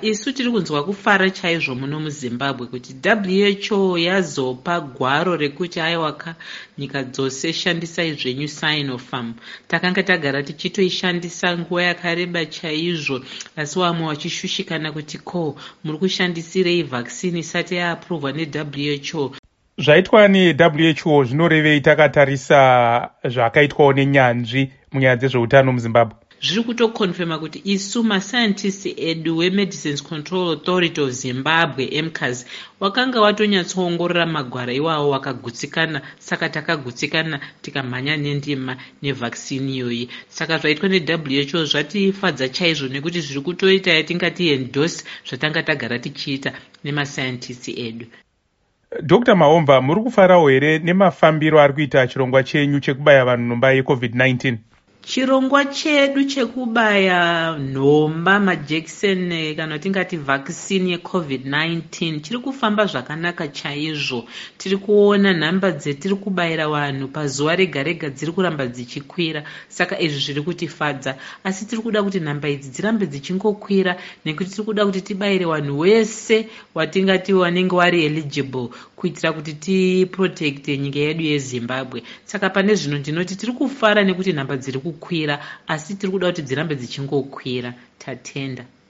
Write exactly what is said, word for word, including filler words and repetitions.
Isu tiri kunzwa kufara chaizvo muno muZimbabwe kuti W H O yazopa gwaro rekuti aiwaka nyika dzose shandisai zvenyu Sinopharm. Takanga tagara tichitoishandisa nguva yakareba chaizvo, asi vamwe vachishushikana kuti ko muri kushandisirei vaccine isati yaapuruvwa neW H O. Zvaitwa neW H O zvinorevei takatarisa zvakaitwawo nenyanzvi munyaya dzezveutano muZimbabwe? Zviri kutokonfirma kuti isu mascientists edu weMedicines Control Authority of Zimbabwe M C A S wakanga watonyatsoongorora magwara iwawo wakagutsikana, saka takagutsikana tikamhanya nendima nevaccine iyoyi. Saka zvaitwa neW H O zvatifadza chaizvo nekuti zviri kutoita yatingati endorse zvatanga tagara tichiita nemascientists edu. Doctor Maomva, muri kufarawo here nemafambiro ari kuita chirongwa chenyu chekubaya vanhu nhomba yeCovid nineteen? Chirongwa chedu chekubaya nhomba majekiseni kana tingati vaccine yeCovid nineteen chiri kufamba zvakanaka chaizvo. Tiri kuona nhamba dzetiri kubayira vanhu pazuva rega rega dziri kuramba dzichikwira, saka izvi zviri kutifadza. Asi tiri kuda kuti nhamba idzi dzirambe dzichingokwira nekuti tiri kuda kuti tibayire vanhu wese watingati wanenge wari eligible kuitira kuti tiprotecte nyika yedu yeZimbabwe. Saka pane zvino ndinoti tiri kufara nekuti nhamba dziri kukwira, asi tiri kuda kuti dzirambe dzichingokwira. Tatenda.